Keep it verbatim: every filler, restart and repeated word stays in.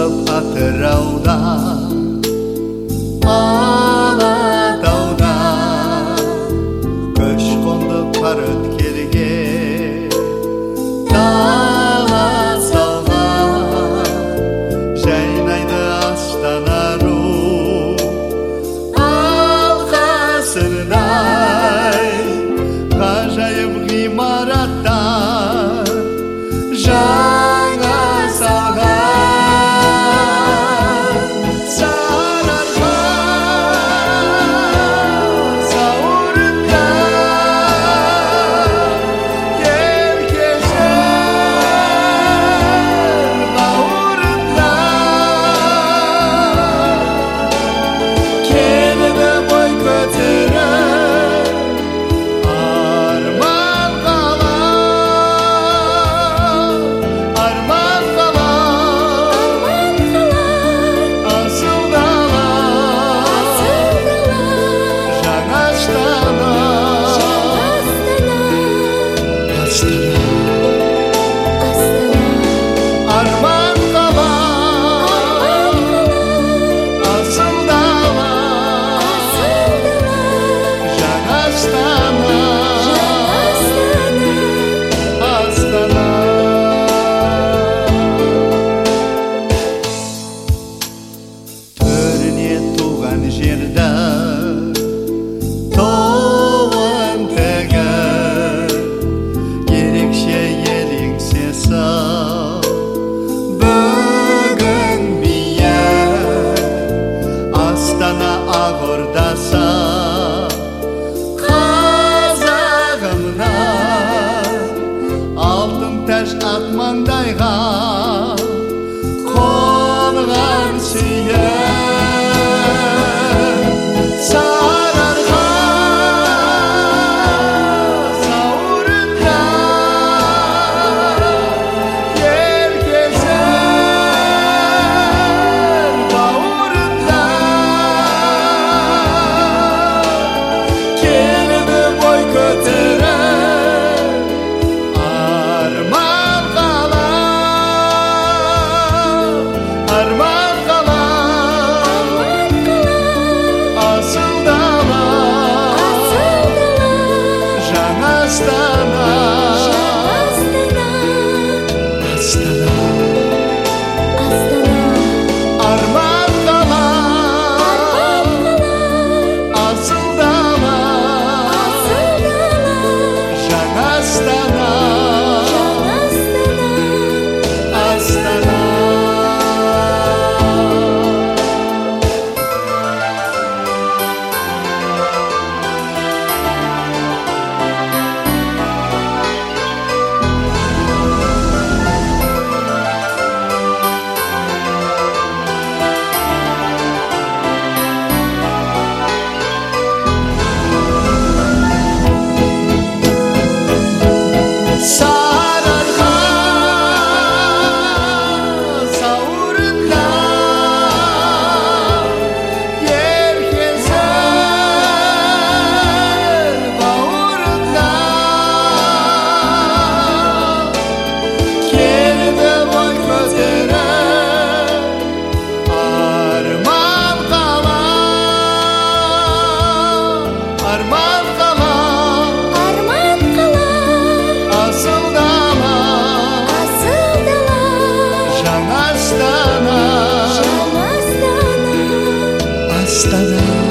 қонып атырауда, Алатауда көш қонды қар өткелге, дала салған жайнайды Астана ару, алқасындай ғажайып ғимараттар жаңа салған. Сарыарқа сауырында еркежан бауырында келеді бой көтеріп арман қала, арман қала, асыл дала, жаңа Астана, Астана, арман қала, асыл дала, жаңа Астана, Астана. Төріне туған жерді туын тігіп, ерекше елеңсесі бүгін биік Астана ақордасы, қазағымнан алтын тәж ақ маңдайға қонған сүйек. Сарыарқа сауырында еркежан бауырында келеді бой көтеріп арман қала, арман қала, асыл дала, жаңа Астана, Астана, арман қала, асыл дала, жаңа Астана, Астана. Сарыарқа сауырында еркежан бауырында келеді бой көтеріп арман қала, арман қала, асыл дала, жаңа Астана, Астана.